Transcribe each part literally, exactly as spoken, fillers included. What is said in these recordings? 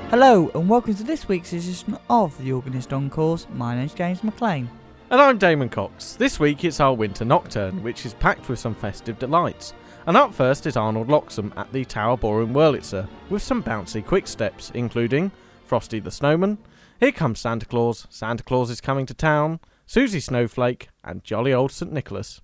Hello and welcome to this week's edition of The Organist Encores. My name's James McLean. And I'm Damon Cox. This week it's our winter nocturne, which is packed with some festive delights. And up first is Arnold Loxham at the Tower Ballroom Wurlitzer, with some bouncy quick steps, including Frosty the Snowman, Here Comes Santa Claus, Santa Claus is Coming to Town, Susie Snowflake, and Jolly Old Saint Nicholas.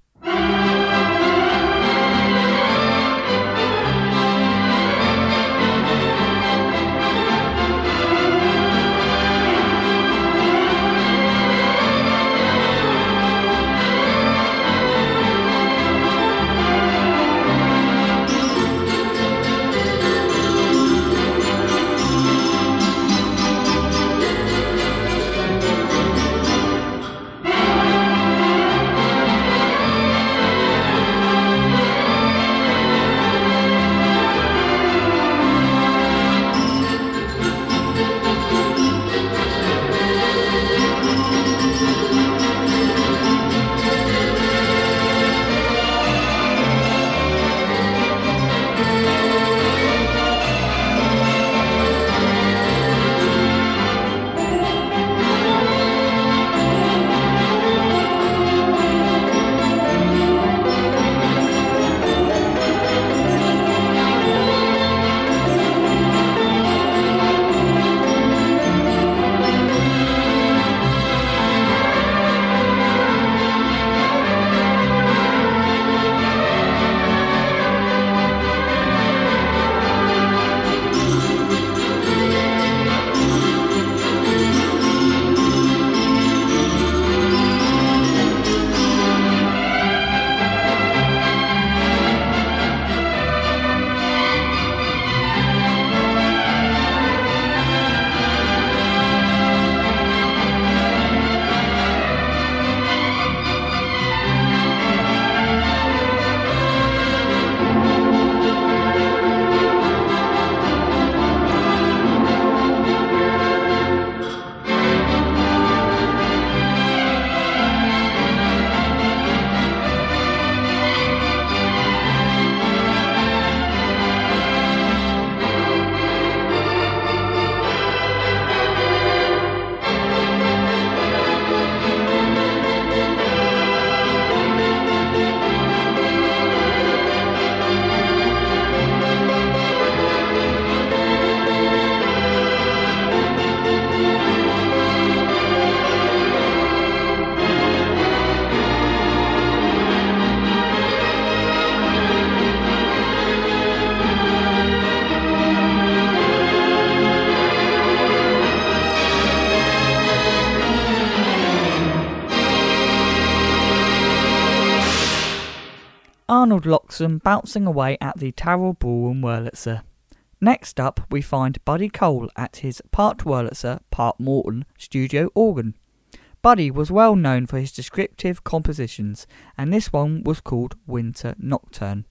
Arnold Loxham bouncing away at the Tower Ballroom Wurlitzer. Next up we find Buddy Cole at his part Wurlitzer, part Morton studio organ. Buddy was well known for his descriptive compositions, and this one was called Winter Nocturne.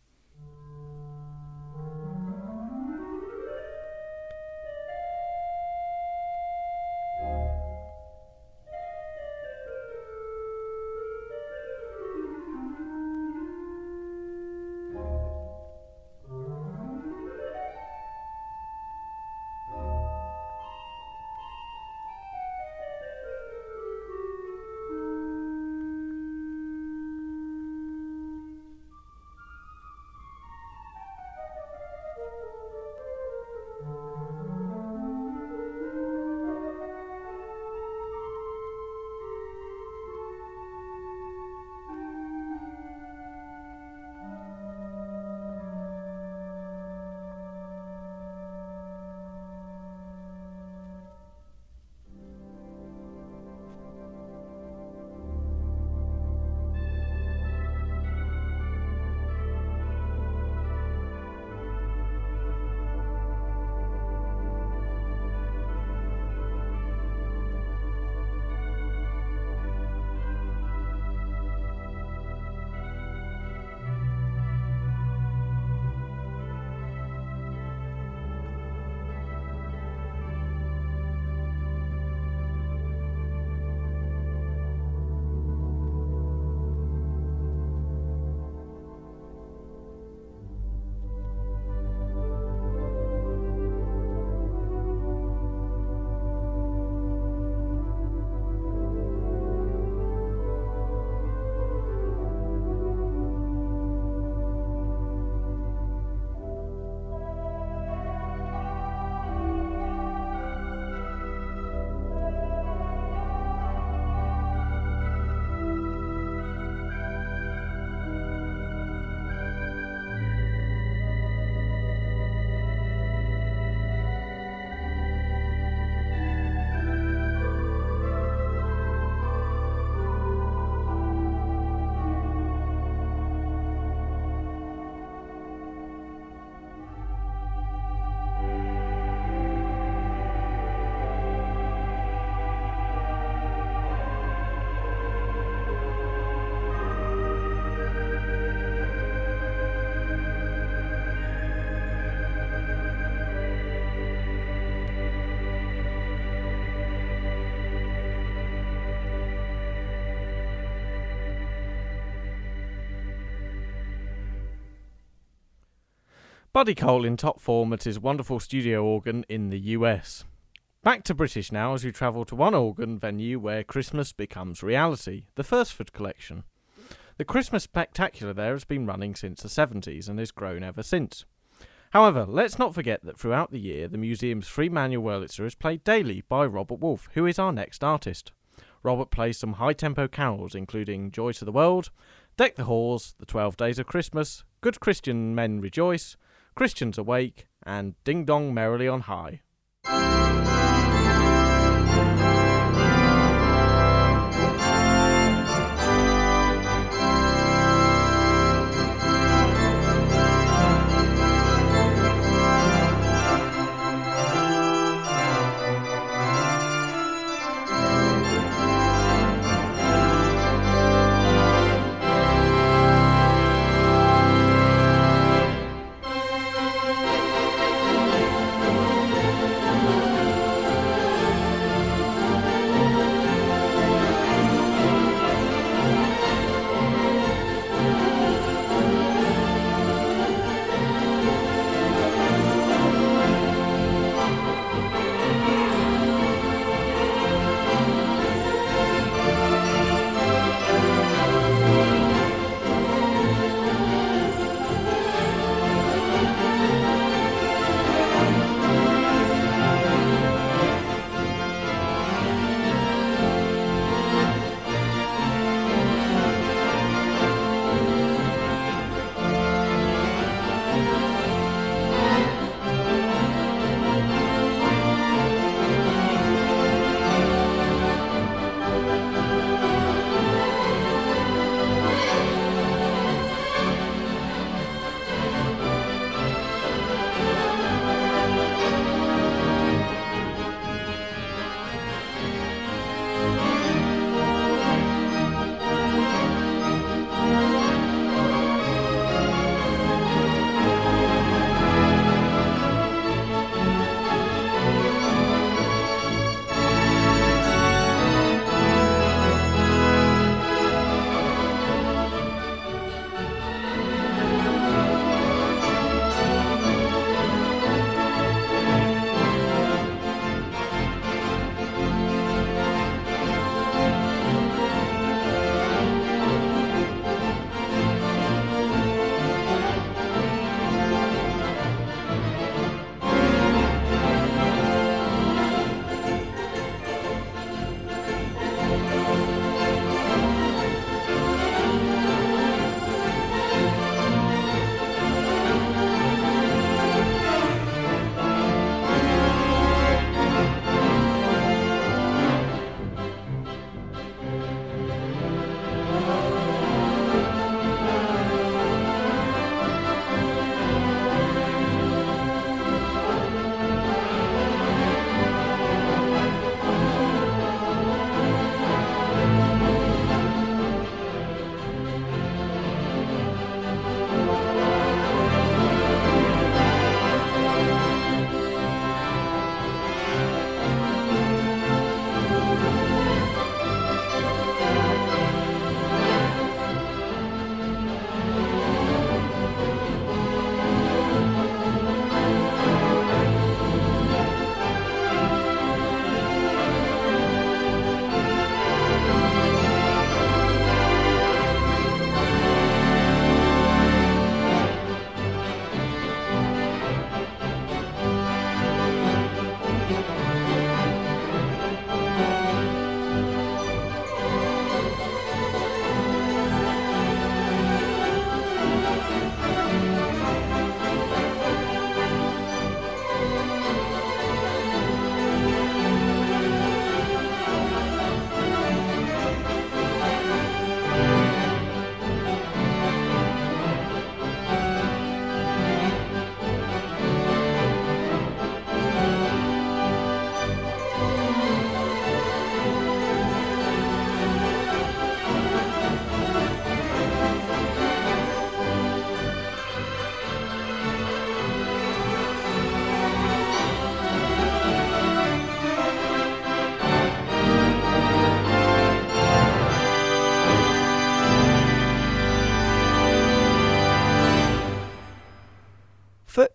Buddy Cole in top form at his wonderful studio organ in the U S. Back to British now as we travel to one organ venue where Christmas becomes reality, the Thursford Collection. The Christmas Spectacular there has been running since the seventies and has grown ever since. However, let's not forget that throughout the year the museum's free manual Wurlitzer is played daily by Robert Wolfe, who is our next artist. Robert plays some high-tempo carols including Joy to the World, Deck the Halls, The Twelve Days of Christmas, Good Christian Men Rejoice, Christians Awake, and Ding Dong Merrily on High.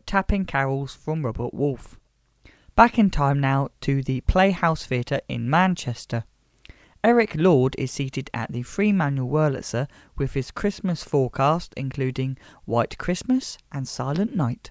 tapping carols from Robert Wolfe. Back in time now to the Playhouse Theatre in Manchester. Eric Lord is seated at the Three Manual Wurlitzer with his Christmas forecast including White Christmas and Silent Night.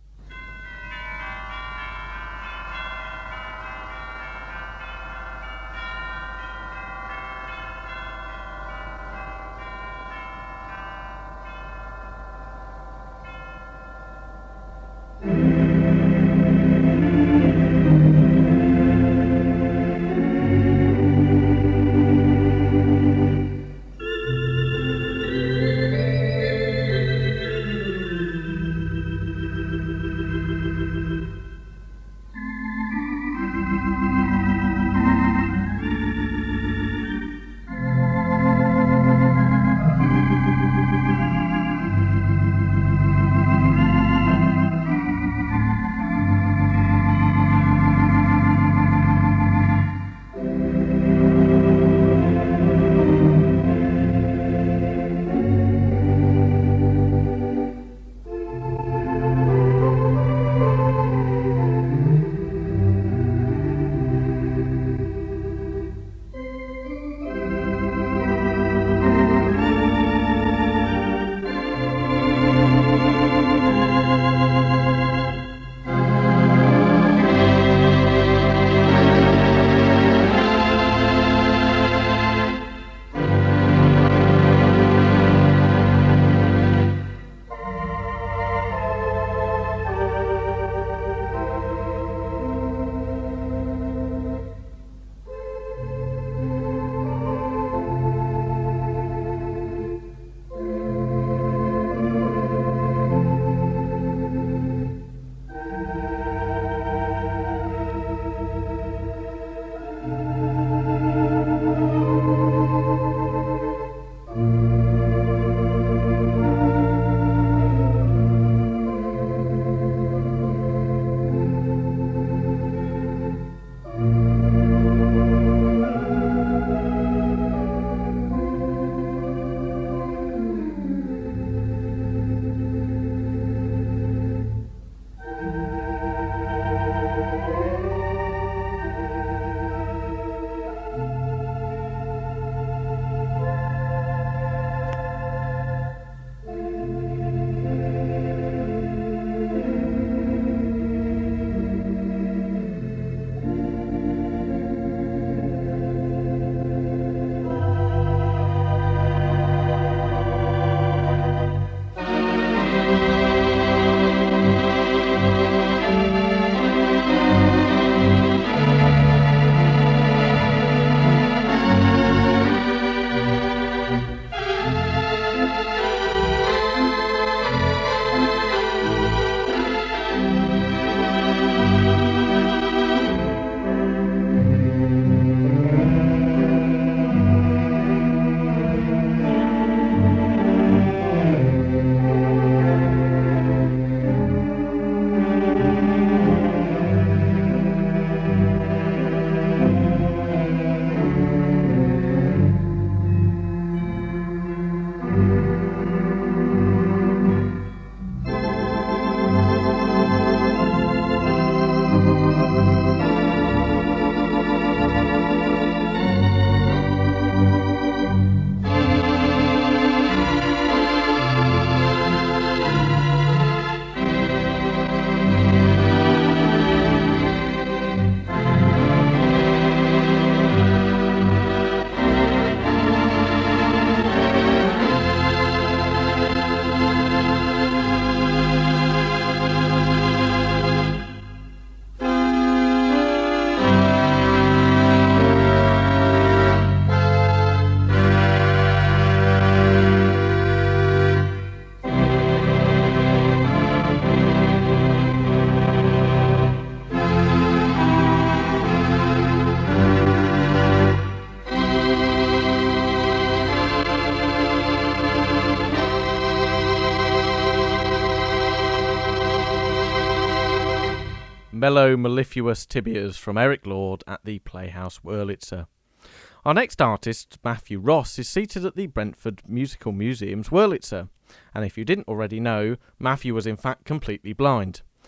Mellow Mellifluous Tibias from Eric Lord at the Playhouse Wurlitzer. Our next artist, Matthew Ross, is seated at the Brentford Musical Museum's Wurlitzer, and if you didn't already know, Matthew was in fact completely blind.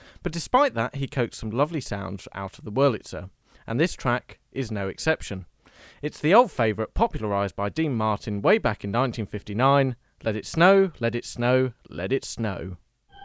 But despite that, he coaxed some lovely sounds out of the Wurlitzer, and this track is no exception. It's the old favourite popularised by Dean Martin way back in nineteen fifty-nine, Let It Snow, Let It Snow, Let It Snow.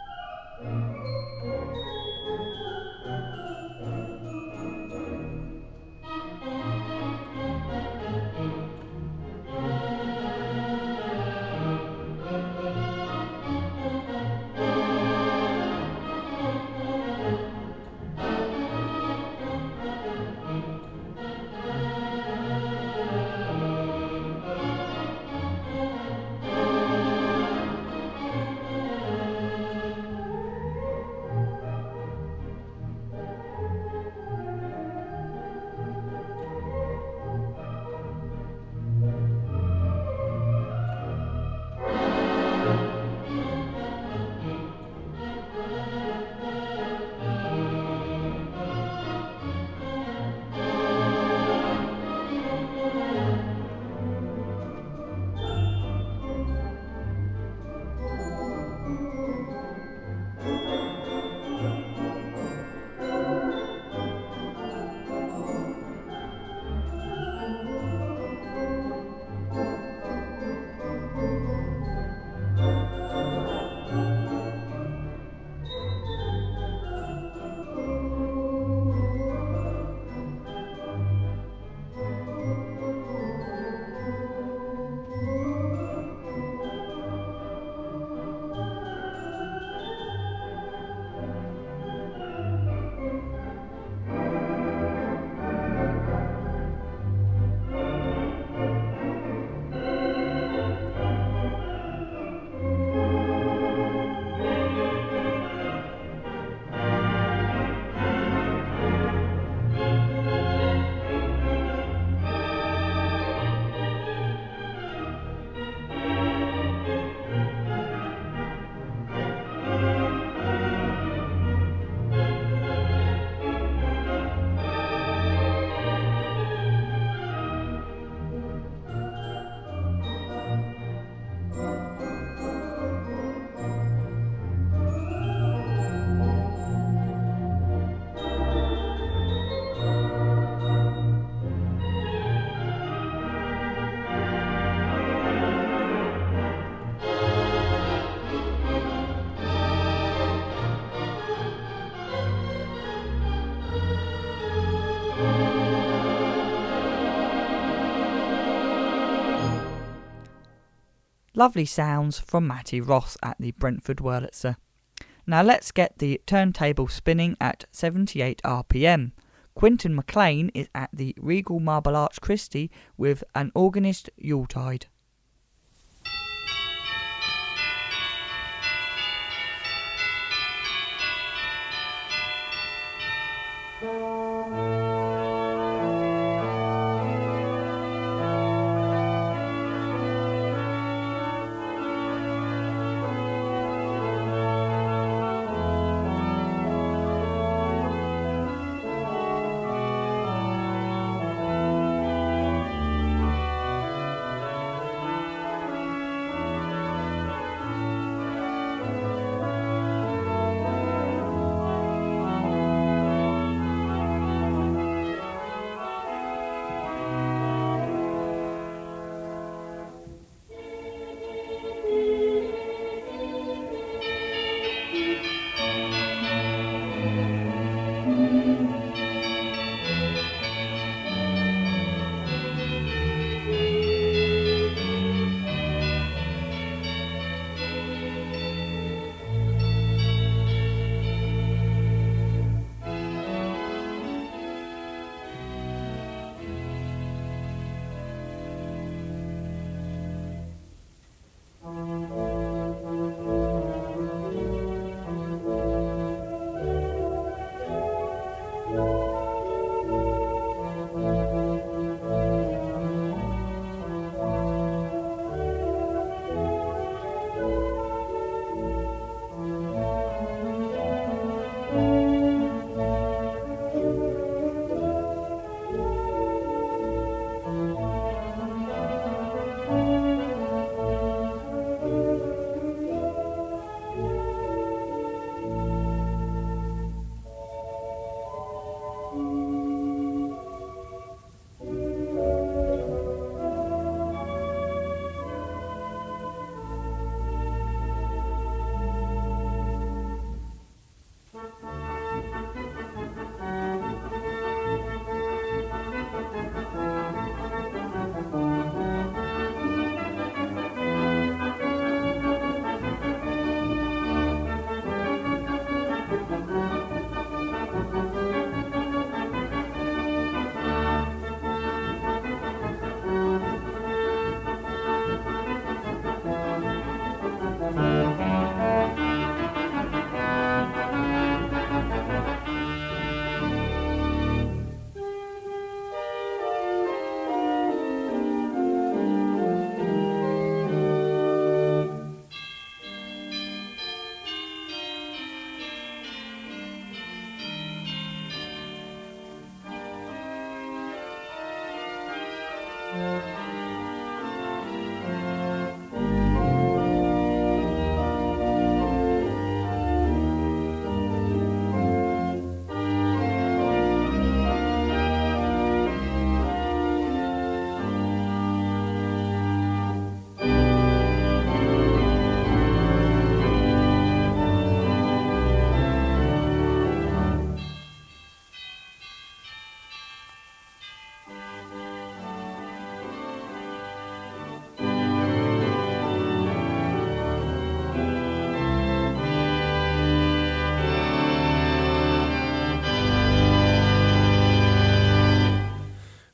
Lovely sounds from Matty Ross at the Brentford Wurlitzer. Now let's get the turntable spinning at seventy-eight R P M. Quinton McLean is at the Regal Marble Arch Christie with An Organist Yuletide.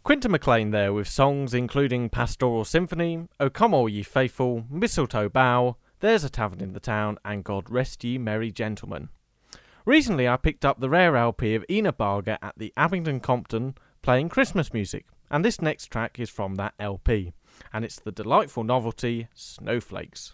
Quinton MacLean there with songs including Pastoral Symphony, O Come All Ye Faithful, Mistletoe Bough, There's a Tavern in the Town, and God Rest Ye Merry Gentlemen. Recently I picked up the rare L P of Ina Barger at the Abingdon Compton playing Christmas music, and this next track is from that L P, and it's the delightful novelty Snowflakes.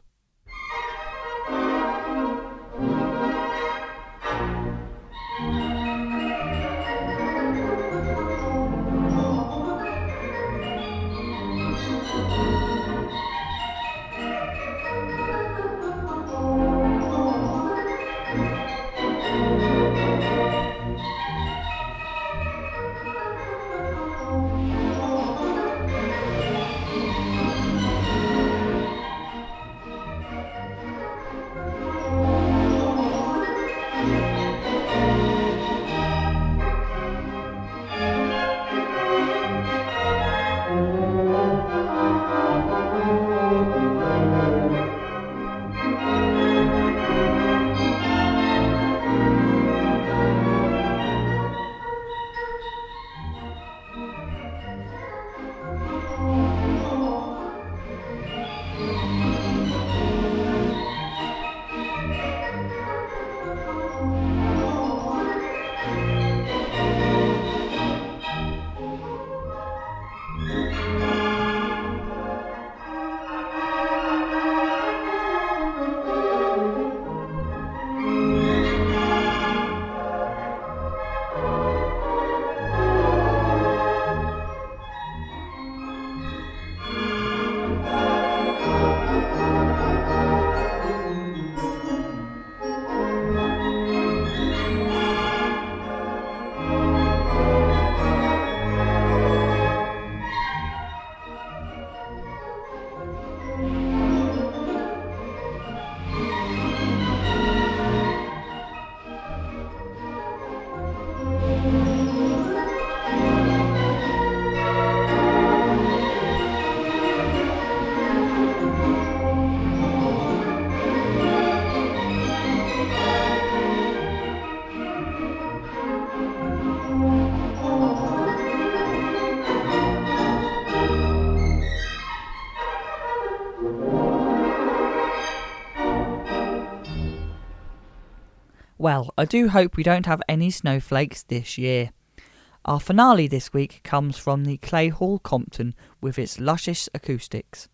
Well, I do hope we don't have any snowflakes this year. Our finale this week comes from the Clay Hall Compton with its luscious acoustics.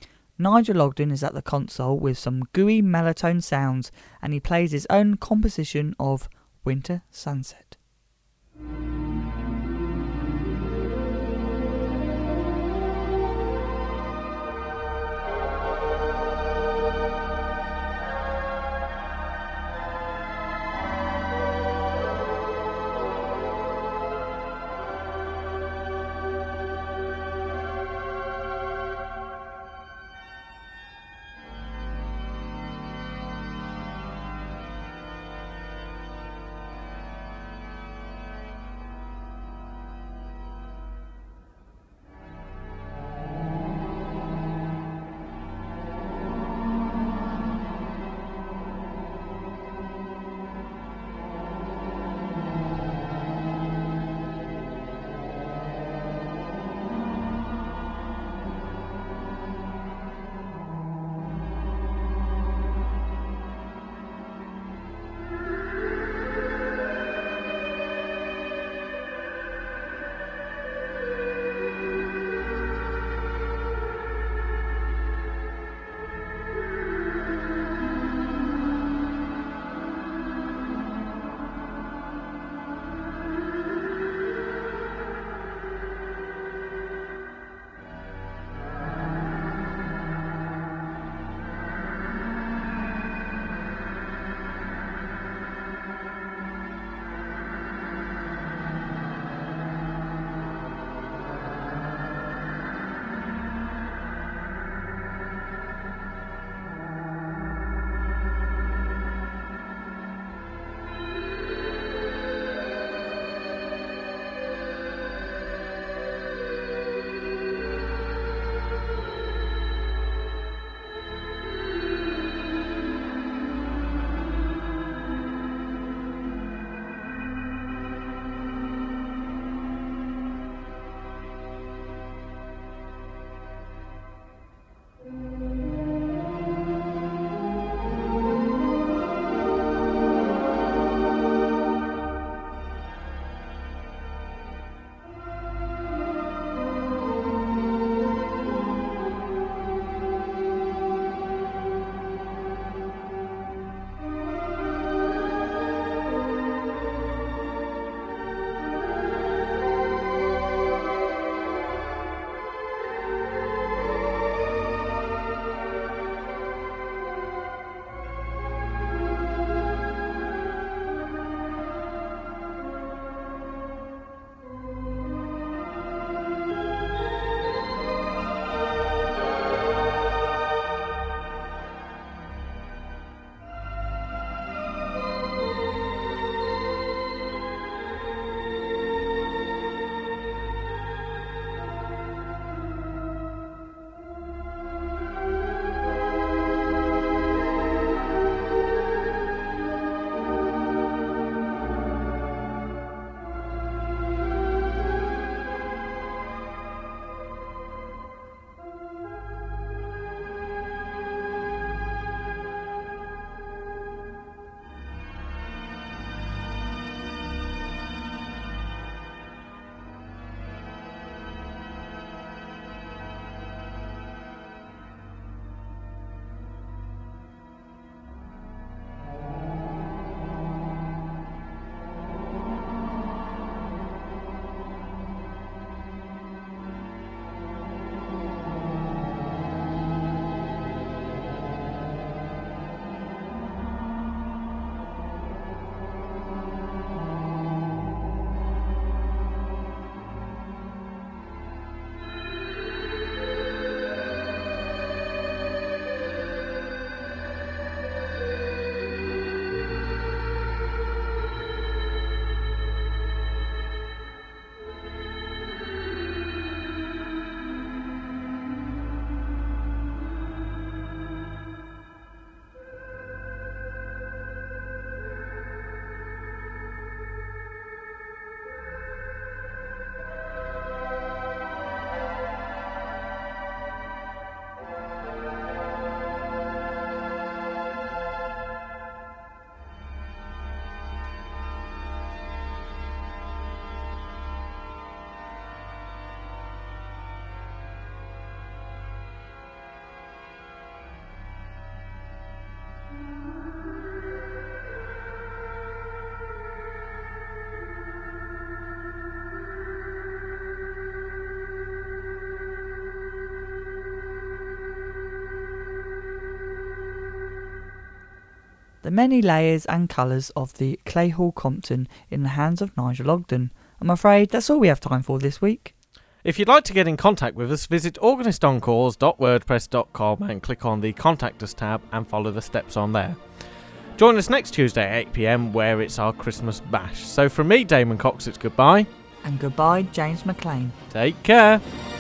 Nigel Ogden is at the console with some gooey melotone sounds, and he plays his own composition of Winter Sunset. the many layers and colours of the Clay Hall Compton in the hands of Nigel Ogden. I'm afraid that's all we have time for this week. If you'd like to get in contact with us, visit organist encores dot wordpress dot com and click on the Contact Us tab and follow the steps on there. Join us next Tuesday at eight p m where it's our Christmas bash. So from me, Damon Cox, it's goodbye. And goodbye, James McLean. Take care.